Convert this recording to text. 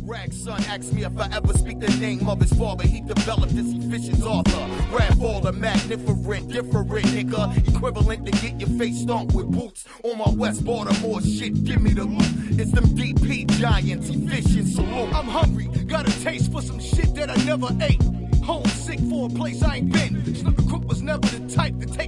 Rag's son asked me if I ever speak the name of his father. He developed this efficient author. Rap all the magniferent, different nigga. Equivalent to get your face stomped with boots. On my West Baltimore shit, give me the loot. It's them DP giants, efficient salute. I'm hungry, got a taste for some shit that I never ate. Homesick for a place I ain't been. Snooker Crook was never the type to take